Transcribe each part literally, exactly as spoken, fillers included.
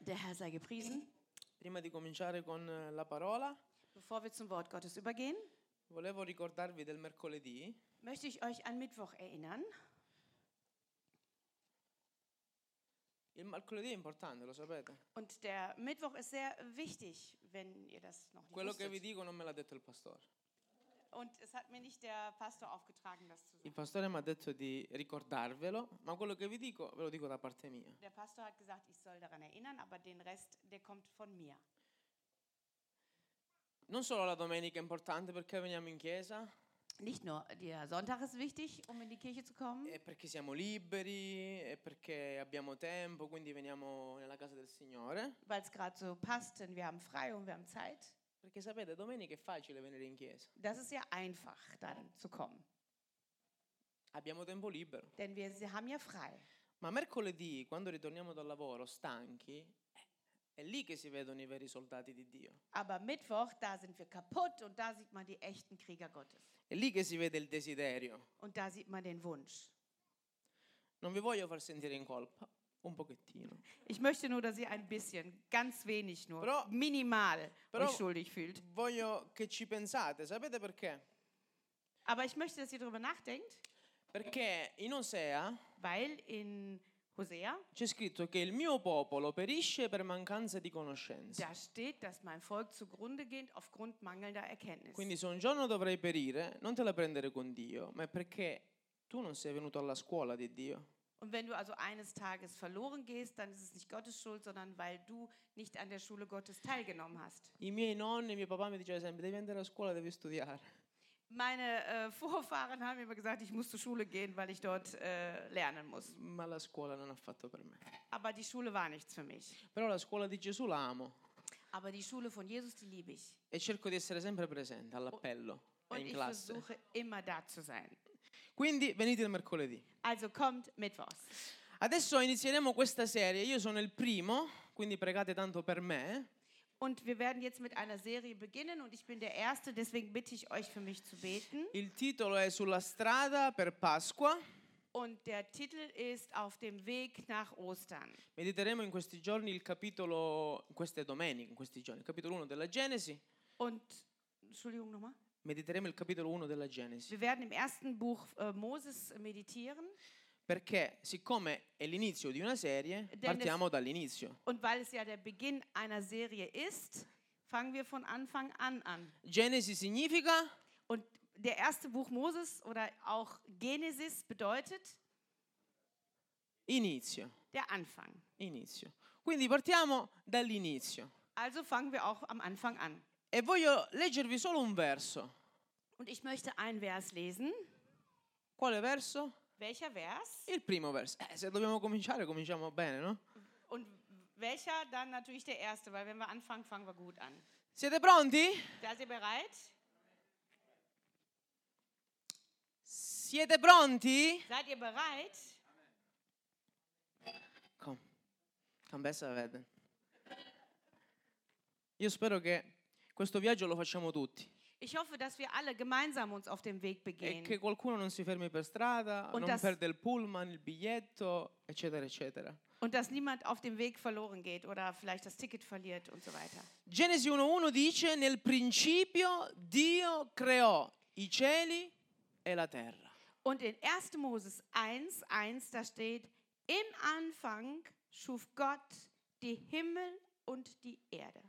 Der Herr sei gepriesen. Prima di cominciare con la parola, Bevor wir zum Wort Gottes übergehen, volevo ricordarvi del mercoledì. möchte ich euch an Mittwoch erinnern. Il mercoledì è importante, lo sapete. Und der Mittwoch ist sehr wichtig, wenn ihr das noch nicht Quello che vi wusstet. dico non me l'ha detto il pastore. Und es hat mir nicht der Pastor aufgetragen, das zu Il sagen. pastore mi ha detto di ricordarvelo, ma quello che vi dico ve lo dico da parte mia. Der Pastor hat gesagt, ich soll daran erinnern, aber den Rest, der kommt von mir. Non solo la domenica è importante perché veniamo in chiesa, Nicht nur der Sonntag ist wichtig, um in die Kirche zu kommen, è perché siamo liberi, è perché abbiamo tempo, quindi veniamo nella casa del Signore. weil es gerade so passt, denn wir haben frei und wir haben Zeit. Perché sapete, domenica è facile venire in chiesa. Das ist ja einfach, dann zu kommen, Abbiamo tempo libero. denn wir sie haben ja frei. Ma mercoledì, quando ritorniamo dal lavoro stanchi, è lì che si vedono i veri soldati di Dio. Aber Mittwoch, da sind wir kaputt und da sieht man die echten Krieger Gottes. È lì che si vede il desiderio. Und da sieht man den Wunsch. Non vi voglio far sentire in colpa, un pochettino. Ich möchte nur, dass ihr ein bisschen, ganz wenig nur, Però- minimal però- euch schuldig fühlt. Voglio che ci pensate, sapete perché? Aber ich möchte, dass ihr darüber nachdenkt, Perché in Osea weil in Hosea, c'è scritto che il mio popolo perisce per mancanza di conoscenza. da steht, dass mein Volk zugrunde geht aufgrund mangelnder Erkenntnis. Quindi se un giorno dovrai perire, non te la prendere con Dio, ma è perché tu non sei venuto alla scuola di Dio. Und wenn du also eines Tages verloren gehst, dann ist es nicht Gottes Schuld, sondern weil du nicht an der Schule Gottes teilgenommen hast. I miei nonni, mio papà mi diceva sempre, devi andare a scuola, devi studiare. Meine äh, Vorfahren haben immer gesagt, ich muss zur Schule gehen, weil ich dort äh, lernen muss. Ma la scuola non ha fatto per me. Aber die Schule war nichts für mich. Però la scuola di Gesù la amo Aber die Schule von Jesus, die liebe ich. e cerco di essere sempre presente all'appello e Und in ich classe. versuche immer da zu sein. Quindi venite il mercoledì. Also kommt Mittwochs. Adesso inizieremo questa serie. Io sono il primo, quindi pregate tanto per me. Und wir werden jetzt mit einer Serie beginnen und ich bin der Erste, deswegen bitte ich euch für mich zu beten. Il titolo è Sulla strada per Pasqua. Und der Titel ist Auf dem Weg nach Ostern. Mediteremo in questi giorni il capitolo, in queste domeniche, in questi giorni, il capitolo uno della Genesi. Und, Entschuldigung nochmal. Mediteremo il capitolo uno della Genesi. Wir werden im ersten Buch äh, Moses meditieren. Perché siccome è l'inizio di una serie, partiamo dall'inizio. Und weil es ja der Beginn einer Serie ist, fangen wir von Anfang an an. Genesi significa Und der erste Buch Moses oder auch Genesis bedeutet inizio, der Anfang. inizio. Quindi partiamo dall'inizio. Also fangen wir auch am Anfang an. E voglio leggervi solo un verso. Und ich möchte ein Vers lesen. Quale verso? Welcher Vers? Il primo verso. Eh, se dobbiamo cominciare, cominciamo bene, no? Und welcher? Dann natürlich der erste, weil wenn wir anfangen, fangen wir gut an. Siete pronti? Seid ihr bereit? Siete pronti? Seid ihr bereit? Kom. Kan bästa veden. Io spero che questo viaggio lo facciamo tutti Ich hoffe, dass wir alle gemeinsam uns auf dem Weg e begehen. che qualcuno non si fermi per strada, Und non das- perde il pullman, il biglietto, eccetera, eccetera. Und dass niemand auf dem Weg verloren geht oder vielleicht das Ticket verliert und so weiter. Genesi uno uno dice: nel principio Dio creò i cieli e la terra. Und in erster Moses eins eins, da steht, im Anfang schuf Gott die Himmel und die Erde.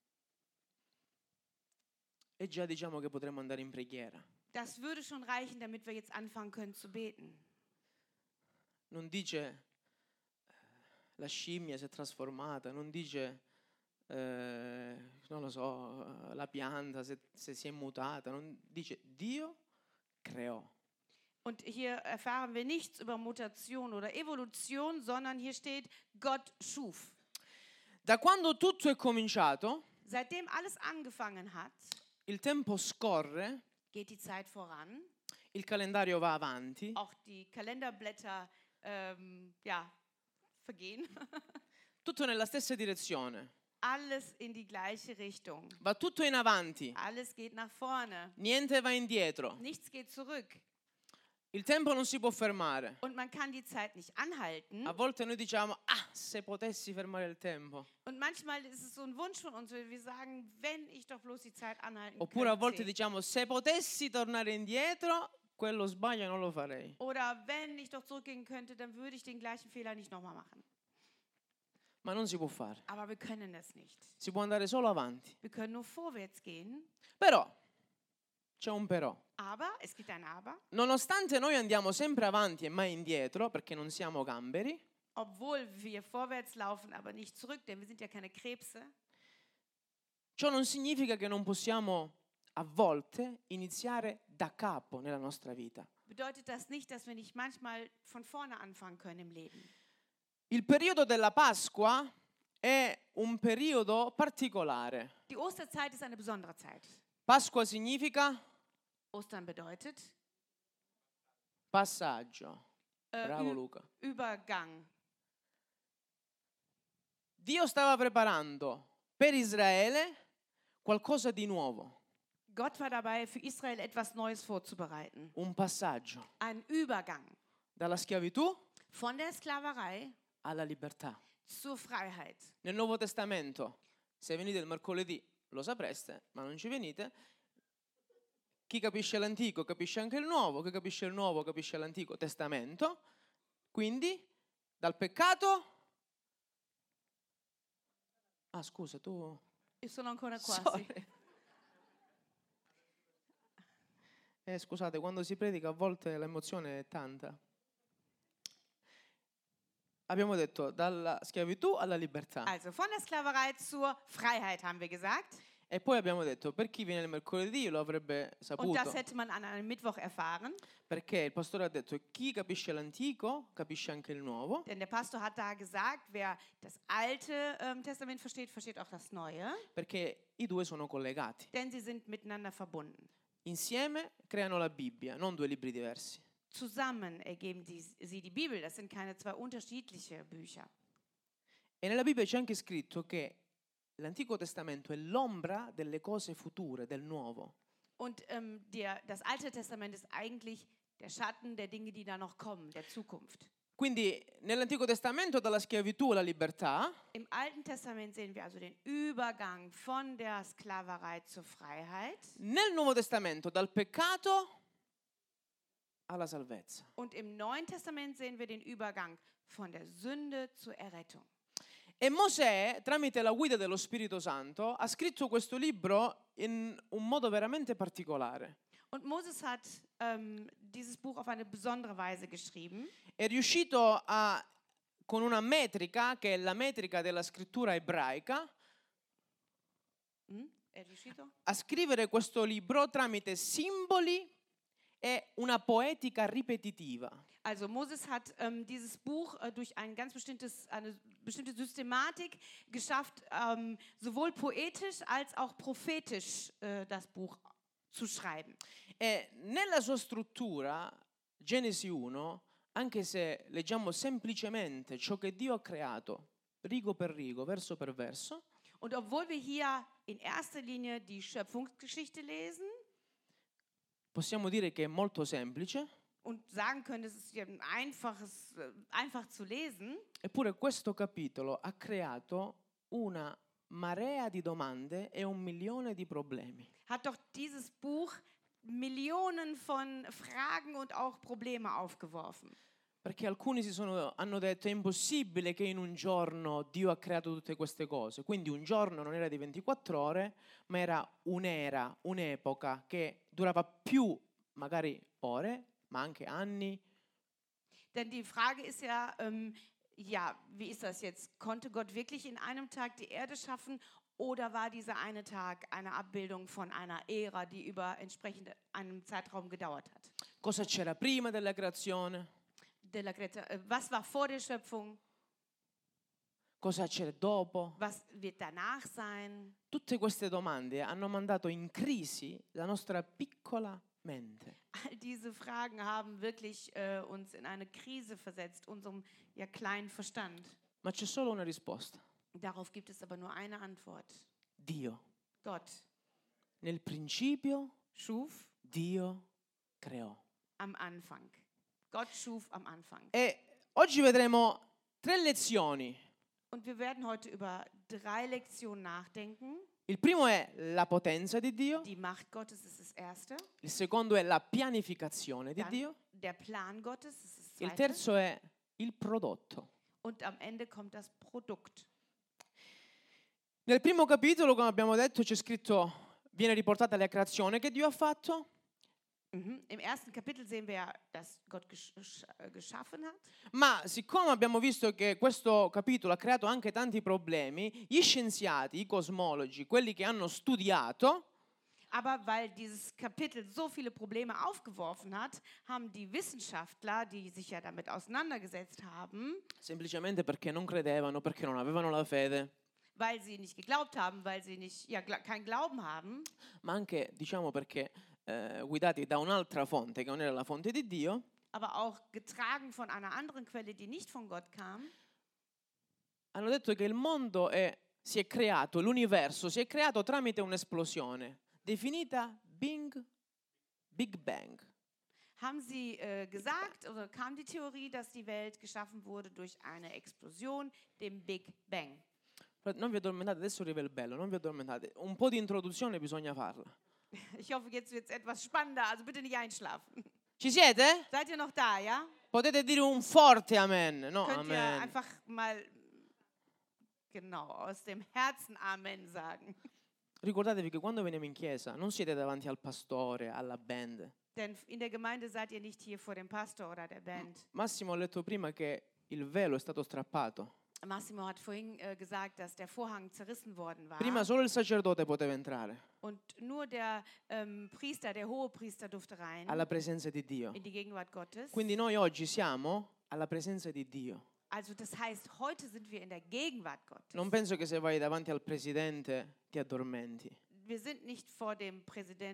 E già diciamo che potremmo andare in preghiera. Das würde schon reichen, damit wir jetzt anfangen können zu beten. Non dice eh, la scimmia si è trasformata, non dice eh, non lo so, eh, la pianta se, se si è mutata, non dice Dio creò. Und hier erfahren wir nichts über Mutation oder Evolution, sondern hier steht, Gott schuf. Da quando tutto è cominciato, Seitdem alles angefangen hat, il tempo scorre, geht die Zeit voran. il calendario va avanti, Auch die Kalenderblätter ähm, ja, vergehen. tutto nella stessa direzione. Alles in die gleiche Richtung. Va tutto in avanti, Alles geht nach vorne. niente va indietro. Nichts geht zurück. Il tempo non si può fermare. Und man kann die Zeit nicht anhalten. A volte noi diciamo, ah, se potessi fermare il tempo. Und manchmal ist es so ein Wunsch von uns, wenn wir sagen, wenn ich doch bloß die Zeit anhalten Oppure a volte könnte. diciamo, se potessi tornare indietro, quello sbaglio non lo farei. Oder wenn ich doch zurückgehen könnte, dann würde ich den gleichen Fehler nicht nochmal machen. Ma non si può fare. Aber wir können das nicht. Si può andare solo avanti. Wir können nur vorwärts gehen. Però, c'è un però. Aber, es gibt ein Aber, Nonostante noi andiamo sempre avanti e mai indietro, perché non siamo gamberi, obwohl wir vorwärts laufen, aber nicht zurück, denn wir sind ja keine Krebse, ciò non significa che non possiamo a volte iniziare da capo nella nostra vita. bedeutet das nicht, dass wir nicht manchmal von vorne anfangen können im Leben. Il periodo della Pasqua è un periodo particolare. Die Osterzeit ist eine besondere Zeit. Pasqua significa Ostern bedeutet passaggio. äh, Bravo Ü- Luca. Übergang. Dio stava preparando per Israele qualcosa di nuovo, Gott war dabei, für Israel etwas Neues vorzubereiten. un passaggio Ein Übergang dalla schiavitù von der Sklaverei alla libertà. zur Freiheit. Nel Nuovo Testamento, se venite il mercoledì lo sapreste, ma non ci venite, chi capisce l'Antico capisce anche il Nuovo, chi capisce il Nuovo capisce l'Antico Testamento, quindi dal peccato... Ah scusa, tu... Io sono ancora qua. Sorry. Sì. Eh, scusate, quando si predica a volte l'emozione è tanta. Abbiamo detto dalla schiavitù alla libertà. Also von der Sklaverei zur Freiheit haben wir gesagt. E poi abbiamo detto per chi viene il mercoledì lo avrebbe Und saputo. das hätte man an einem Mittwoch erfahren. Perché il pastore ha detto chi capisce l'antico capisce anche il nuovo. Denn der Pastor hat da gesagt, wer das Alte ähm, Testament versteht, versteht auch das Neue. Perché i due sono collegati. Denn sie sind miteinander verbunden. Insieme creano la Bibbia, non due libri diversi. Zusammen ergeben die, sie die Bibel. Das sind keine zwei unterschiedliche Bücher. E nella Bibbia c'è anche scritto che l'Antico Testamento è l'ombra delle cose future, del nuovo. Und ähm, der, das Alte Testament ist eigentlich der Schatten der Dinge, die da noch kommen, der Zukunft. Quindi nell'Antico Testamento dalla schiavitù alla libertà, Im Alten Testament sehen wir also den Übergang von der Sklaverei zur Freiheit. nel Nuovo Testamento dal peccato alla salvezza. Und im Neuen Testament sehen wir den Übergang von der Sünde zur Errettung. E Mosè, tramite la guida dello Spirito Santo, ha scritto questo libro in un modo veramente particolare. Und Moses hat ähm, dieses Buch auf eine besondere Weise geschrieben. È riuscito a, con una metrica, che è la metrica della scrittura ebraica, Hm? È riuscito? a scrivere questo libro tramite simboli e una poetica ripetitiva. Also Moses hat ähm, dieses Buch äh, durch ein ganz bestimmtes, eine bestimmte Systematik geschafft, ähm, sowohl poetisch als auch prophetisch äh, das Buch zu schreiben. E nella sua struttura, Genesi uno, anche se leggiamo semplicemente ciò che Dio ha creato, rigo per rigo, verso per verso, Und obwohl wir hier in erster Linie die Schöpfungsgeschichte lesen possiamo dire che è molto semplice, und sagen können, es ist ja ein einfaches, äh, einfach zu lesen, eppure questo capitolo ha creato una marea di domande e un milione di problemi. hat doch dieses Buch Millionen von Fragen und auch Probleme aufgeworfen. Perché alcuni si sono, hanno detto è impossibile che in un giorno Dio ha creato tutte queste cose. Quindi un giorno non era di ventiquattro ore, ma era un'era, un'epoca che durava più magari ore, ma anche anni. Denn die Frage ist ja, ähm, ja, wie ist das jetzt? Konnte Gott wirklich in einem Tag die Erde schaffen oder war dieser eine Tag eine Abbildung von einer Ära, die über entsprechend einem Zeitraum gedauert hat? Cosa c'era prima della creazione? Della Greta, äh, was war vor der Schöpfung? Cosa c'è dopo? Was wird danach sein? Tutte queste domande hanno mandato in crisi la nostra piccola mente. All diese Fragen haben wirklich äh, uns in eine Krise versetzt, unserem ja, kleinen Verstand. Ma c'è solo una risposta. Darauf gibt es aber nur eine Antwort. Dio. Gott Nel principio schuf Dio creò. am Anfang. Gott schuf am Anfang. E oggi vedremo tre lezioni. Und wir werden heute über drei Lektionen nachdenken. Il primo è la potenza di Dio, Die Macht Gottes ist das erste. il secondo è la pianificazione di Dann Dio, der Plan Gottes ist das il zweite. terzo è il prodotto. Und am Ende kommt das Produkt. Nel primo capitolo, come abbiamo detto, c'è scritto, viene riportata la creazione che Dio ha fatto. Mhm. Im ersten Kapitel sehen wir ja, dass Gott gesch sch- äh, geschaffen hat. Ma siccome abbiamo visto che questo capitolo ha creato anche tanti problemi, gli scienziati, i cosmologi, quelli che hanno studiato, Aber weil dieses Kapitel so viele Probleme aufgeworfen hat, haben die Wissenschaftler, die sich ja damit auseinandergesetzt haben, semplicemente perché non credevano, perché non avevano la fede, weil sie nicht geglaubt haben, weil sie nicht, ja, gla- keinen Glauben haben, ma anche, diciamo, perché eh, guidati da un'altra fonte che non era la fonte di Dio, aber auch getragen von einer anderen Quelle, die nicht von Gott kam, hanno detto che il mondo è, si è creato, l'universo si è creato tramite un'esplosione definita Big, Big Bang. haben sie äh, gesagt, oder kam die Theorie, dass die Welt geschaffen wurde durch eine Explosion, dem Big Bang. Non vi addormentate, adesso arriva il bello, non vi addormentate. Un po' di introduzione bisogna farla. Ich hoffe, jetzt wird es etwas spannender, also bitte nicht einschlafen. Ci siete? Seid ihr noch da, ja? Potete dire un forte amen. No, Könnt ihr amen. einfach mal genau aus dem Herzen Amen sagen. Ricordatevi che quando veniamo in chiesa non siete davanti al pastore, alla band. Denn in der Gemeinde seid ihr nicht hier vor dem Pastor oder der Band. Massimo ha letto prima che il velo è stato strappato. Massimo hat vorhin äh, gesagt, dass der Vorhang zerrissen worden war. Prima solo il sacerdote poteva entrare Und nur der ähm, Priester, der Hohepriester durfte rein alla presenza di Dio. in die Gegenwart Gottes. Quindi noi oggi siamo alla presenza di Dio. Also das heißt, heute sind wir in der Gegenwart Gottes. Non penso che se vai davanti al presidente ti addormenti. Wir sind nicht vor dem Präsidenten